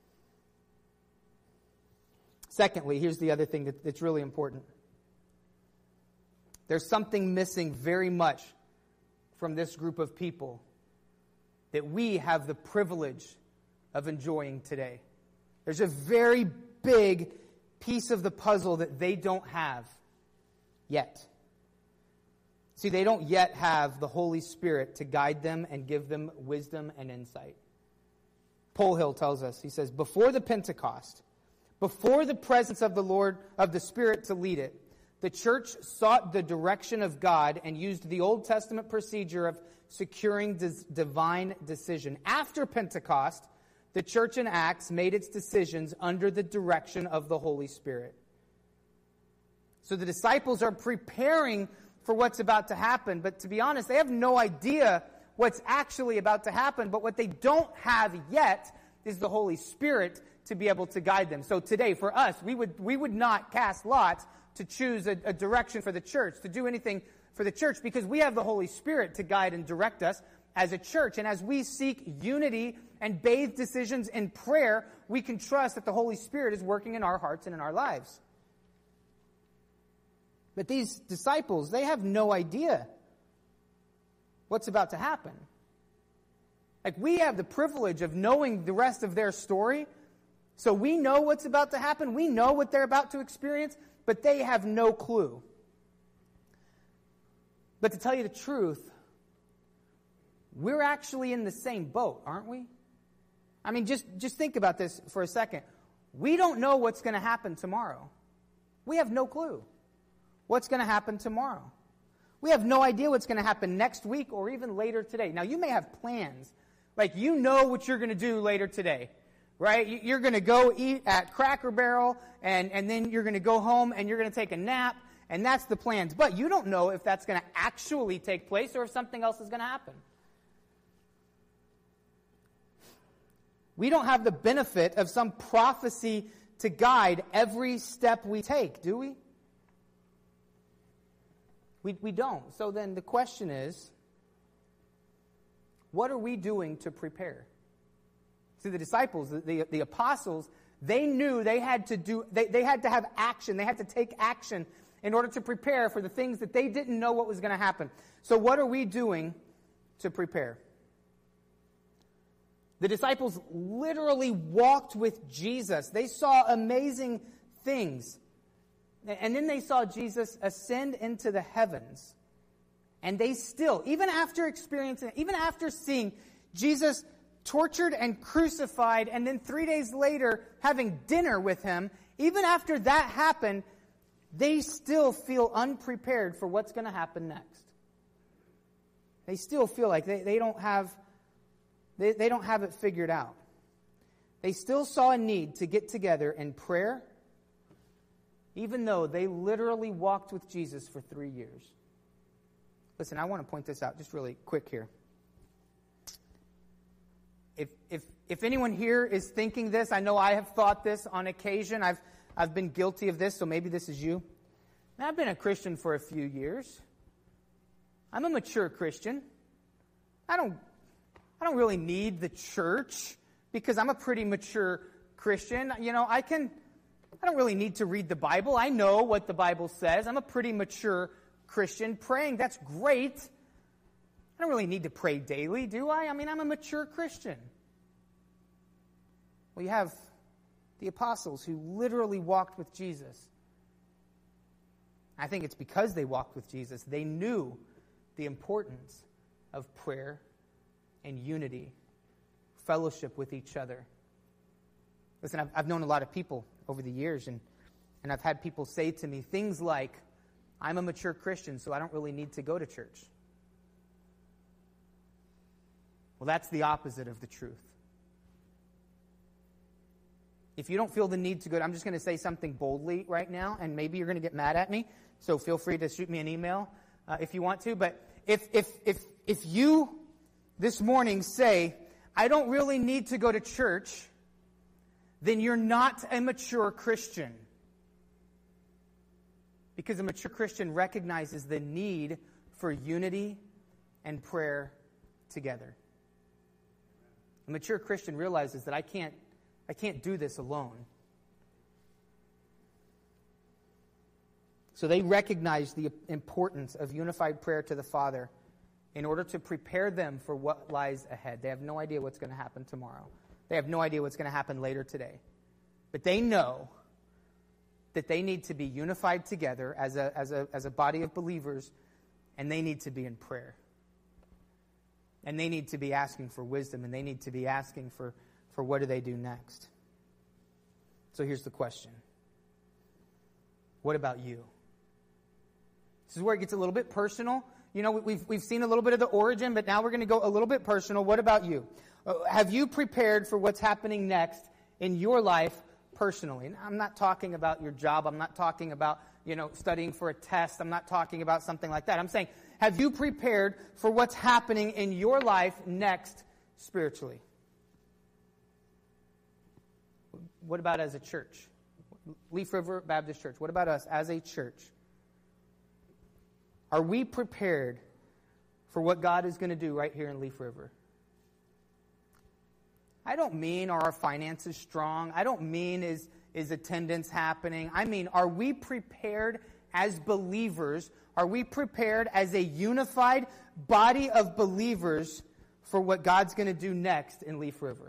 Secondly, here's the other thing that's really important. There's something missing very much from this group of people that we have the privilege of enjoying today. There's a very big piece of the puzzle that they don't have yet. See, they don't yet have the Holy Spirit to guide them and give them wisdom and insight. Polhill tells us, he says, before the Pentecost, before the presence of the Lord, of the Spirit to lead it, the church sought the direction of God and used the Old Testament procedure of securing divine decision. After Pentecost, the church in Acts made its decisions under the direction of the Holy Spirit. So the disciples are preparing for what's about to happen, but to be honest, they have no idea what's actually about to happen, but what they don't have yet is the Holy Spirit to be able to guide them. So today, for us, we would not cast lots to choose a direction for the church, to do anything for the church, because we have the Holy Spirit to guide and direct us as a church. And as we seek unity and bathe decisions in prayer, we can trust that the Holy Spirit is working in our hearts and in our lives. But these disciples, they have no idea what's about to happen. Like, we have the privilege of knowing the rest of their story, so we know what's about to happen. We know what they're about to experience, but they have no clue. But to tell you the truth, we're actually in the same boat, aren't we? I mean, just think about this for a second. We don't know what's going to happen tomorrow. We have no clue what's going to happen tomorrow. We have no idea what's going to happen next week or even later today. Now, you may have plans. Like, you know what you're going to do later today, right? You're going to go eat at Cracker Barrel, and then you're going to go home and you're going to take a nap, and that's the plans. But you don't know if that's going to actually take place or if something else is going to happen. We don't have the benefit of some prophecy to guide every step we take, do we? We don't. So then the question is, what are we doing to prepare? See, the disciples, the apostles, they knew they had to have action. They had to take action in order to prepare for the things that they didn't know what was going to happen. So what are we doing to prepare? The disciples literally walked with Jesus. They saw amazing things. And then they saw Jesus ascend into the heavens. And they still, even after seeing Jesus tortured and crucified, and then 3 days later having dinner with him, even after that happened, they still feel unprepared for what's going to happen next. They still feel like they don't have it figured out. They still saw a need to get together in prayer, even though they literally walked with Jesus for 3 years. Listen, I want to point this out just really quick here. If anyone here is thinking this, I know I have thought this on occasion. I've been guilty of this, so maybe this is you. Now, I've been a Christian for a few years. I'm a mature Christian. I don't really need the church because I'm a pretty mature Christian. You know, I don't really need to read the Bible. I know what the Bible says. I'm a pretty mature Christian. Praying, that's great. I don't really need to pray daily, do I? I mean, I'm a mature Christian. Well, you have the apostles who literally walked with Jesus. I think it's because they walked with Jesus. They knew the importance of prayer and unity, fellowship with each other. Listen, I've known a lot of people over the years, and I've had people say to me things like, I'm a mature Christian, so I don't really need to go to church. Well, that's the opposite of the truth. If you don't feel the need to go, I'm just going to say something boldly right now, and maybe you're going to get mad at me, so feel free to shoot me an email if you want to. But if you this morning say, I don't really need to go to church, then you're not a mature Christian. Because a mature Christian recognizes the need for unity and prayer together. A mature Christian realizes that I can't do this alone. So they recognize the importance of unified prayer to the Father in order to prepare them for what lies ahead. They have no idea what's going to happen tomorrow. They have no idea what's going to happen later today. But they know that they need to be unified together as a body of believers, and they need to be in prayer. And they need to be asking for wisdom, and they need to be asking for for what do they do next. So here's the question. What about you? This is where it gets a little bit personal. You know, we've seen a little bit of the origin, but now we're going to go a little bit personal. What about you? Have you prepared for what's happening next in your life personally? And I'm not talking about your job. I'm not talking about, studying for a test. I'm not talking about something like that. I'm saying, have you prepared for what's happening in your life next spiritually? What about as a church? Leaf River Baptist Church. What about us as a church? Are we prepared for what God is going to do right here in Leaf River? I don't mean are our finances strong. I don't mean is attendance happening. I mean, are we prepared as believers? Are we prepared as a unified body of believers for what God's going to do next in Leaf River?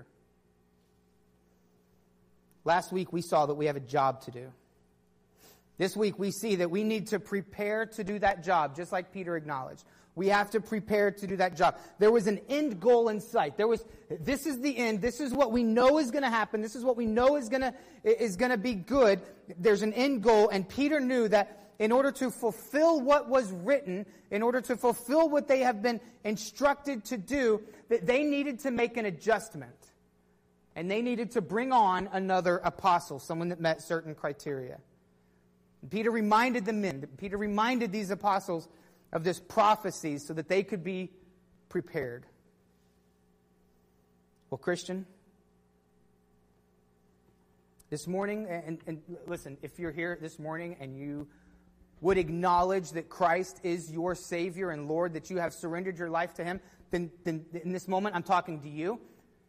Last week we saw that we have a job to do. This week we see that we need to prepare to do that job, just like Peter acknowledged. We have to prepare to do that job. There was an end goal in sight. This is the end. This is what we know is going to happen. This is what we know is going to be good. There's an end goal, and Peter knew that in order to fulfill what was written, in order to fulfill what they have been instructed to do, that they needed to make an adjustment. And they needed to bring on another apostle, someone that met certain criteria. Peter reminded the men, Peter reminded these apostles of this prophecy so that they could be prepared. Well, Christian, this morning, and listen, if you're here this morning and you would acknowledge that Christ is your Savior and Lord, that you have surrendered your life to Him, then in this moment I'm talking to you.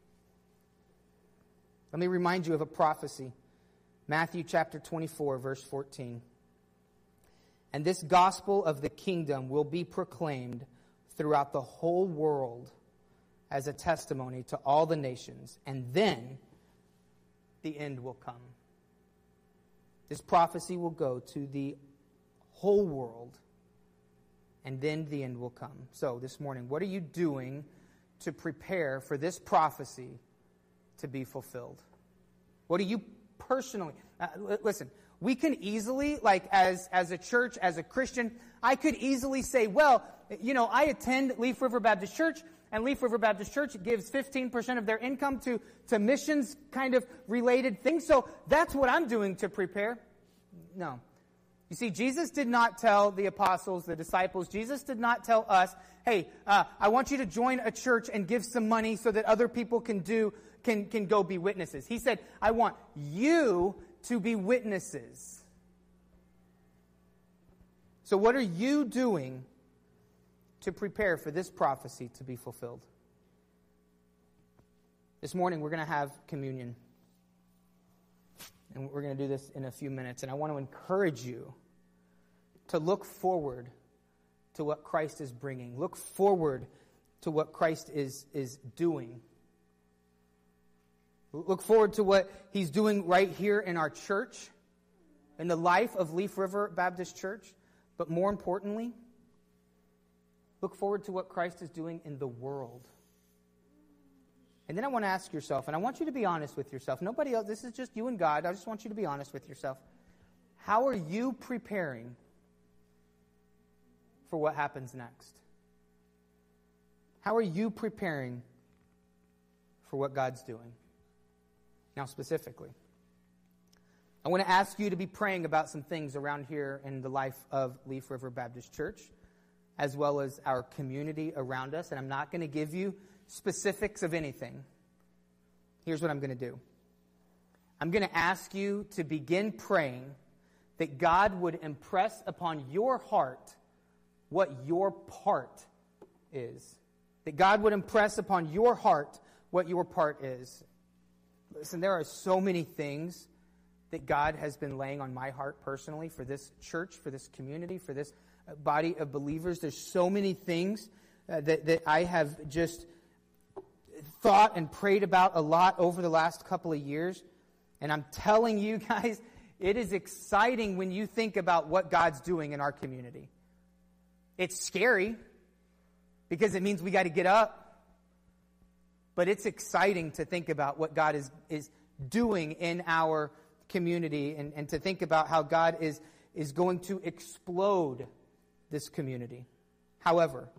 Let me remind you of a prophecy. Matthew chapter 24, verse 14. And this gospel of the kingdom will be proclaimed throughout the whole world as a testimony to all the nations, and then the end will come. This prophecy will go to the whole world, and then the end will come. So this morning, what are you doing to prepare for this prophecy to be fulfilled? What are you personally... listen, we can easily, as a church, as a Christian, I could easily say, well, I attend Leaf River Baptist Church, and Leaf River Baptist Church gives 15% of their income to missions kind of related things, so that's what I'm doing to prepare. No. You see, Jesus did not tell the apostles, the disciples, Jesus did not tell us, hey, I want you to join a church and give some money so that other people can go be witnesses. He said, I want you to be witnesses. So what are you doing to prepare for this prophecy to be fulfilled? This morning we're going to have communion. And we're going to do this in a few minutes. And I want to encourage you to look forward to what Christ is bringing. Look forward to what Christ is doing. Look forward to what He's doing right here in our church, in the life of Leaf River Baptist Church. But more importantly, look forward to what Christ is doing in the world. And then I want to ask yourself, and I want you to be honest with yourself. Nobody else, this is just you and God. I just want you to be honest with yourself. How are you preparing for what happens next? How are you preparing for what God's doing? Now, specifically, I want to ask you to be praying about some things around here in the life of Leaf River Baptist Church, as well as our community around us. And I'm not going to give you specifics of anything. Here's what I'm going to do. I'm going to ask you to begin praying that God would impress upon your heart what your part is. That God would impress upon your heart what your part is. Listen, there are so many things that God has been laying on my heart personally for this church, for this community, for this body of believers. There's so many things that I have just thought and prayed about a lot over the last couple of years. And I'm telling you guys, it is exciting when you think about what God's doing in our community. It's scary because it means we got to get up. but it's exciting to think about what God is doing in our community and to think about how God is going to explode this community. However,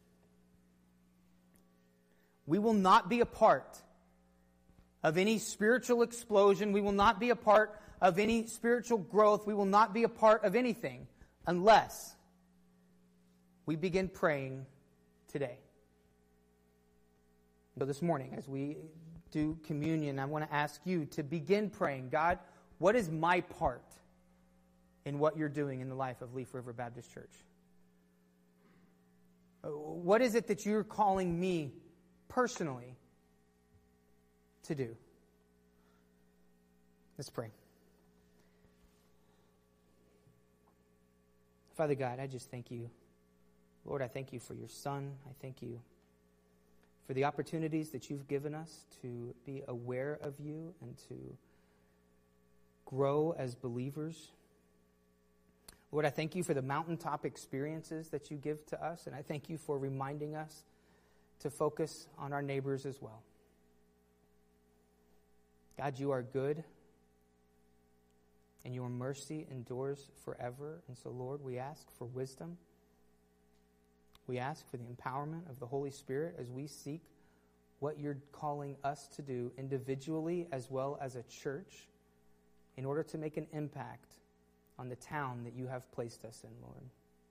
we will not be a part of any spiritual explosion. We will not be a part of any spiritual growth. We will not be a part of anything unless we begin praying today. So this morning, as we do communion, I want to ask you to begin praying. God, what is my part in what you're doing in the life of Leaf River Baptist Church? What is it that you're calling me personally to do? Let's pray. Father God, I just thank you. Lord, I thank you for your Son. I thank you for the opportunities that you've given us to be aware of you and to grow as believers. Lord, I thank you for the mountaintop experiences that you give to us, and I thank you for reminding us to focus on our neighbors as well. God, you are good, and your mercy endures forever. And so, Lord, we ask for wisdom. We ask for the empowerment of the Holy Spirit as we seek what you're calling us to do individually as well as a church in order to make an impact on the town that you have placed us in, Lord.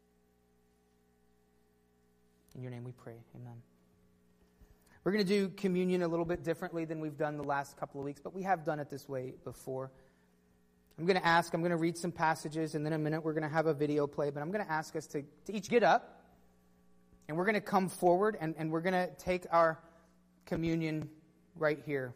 In your name we pray. Amen. We're going to do communion a little bit differently than we've done the last couple of weeks, but we have done it this way before. I'm going to read some passages, and then in a minute we're going to have a video play, but I'm going to ask us to each get up, and we're going to come forward, and we're going to take our communion right here.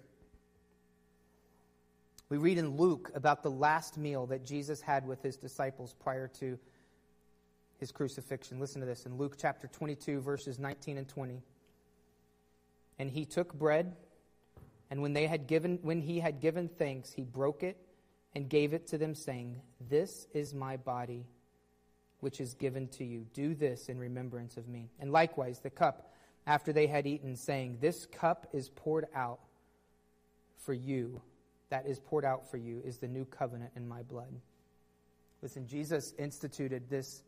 We read in Luke about the last meal that Jesus had with his disciples prior to his crucifixion. Listen to this in Luke chapter 22, verses 19 and 20. And he took bread, and when he had given thanks, he broke it and gave it to them, saying, "This is my body, which is given to you. Do this in remembrance of me." And likewise the cup after they had eaten, saying, "This cup is poured out for you. That is poured out for you is the new covenant in my blood." Listen, Jesus instituted this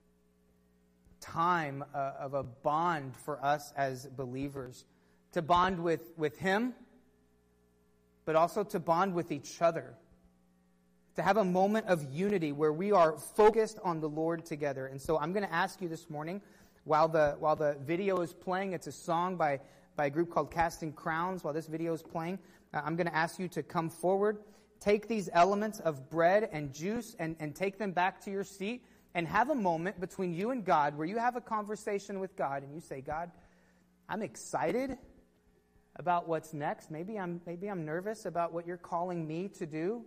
time of a bond for us as believers, to bond with him, but also to bond with each other, to have a moment of unity where we are focused on the Lord together. And so I'm going to ask you this morning, while the video is playing, it's a song by a group called Casting Crowns. While this video is playing, I'm going to ask you to come forward, take these elements of bread and juice and take them back to your seat and have a moment between you and God where you have a conversation with God and you say, "God, I'm excited about what's next. Maybe I'm nervous about what you're calling me to do.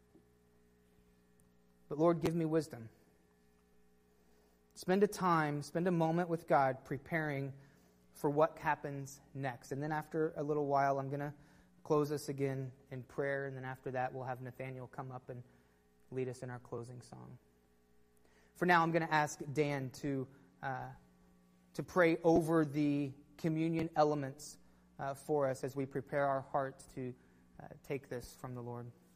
But Lord, give me wisdom." Spend a moment with God preparing for what happens next. And then after a little while, I'm going to close us again in prayer. And then after that, we'll have Nathaniel come up and lead us in our closing song. For now, I'm going to ask Dan to pray over the communion elements for us as we prepare our hearts to take this from the Lord.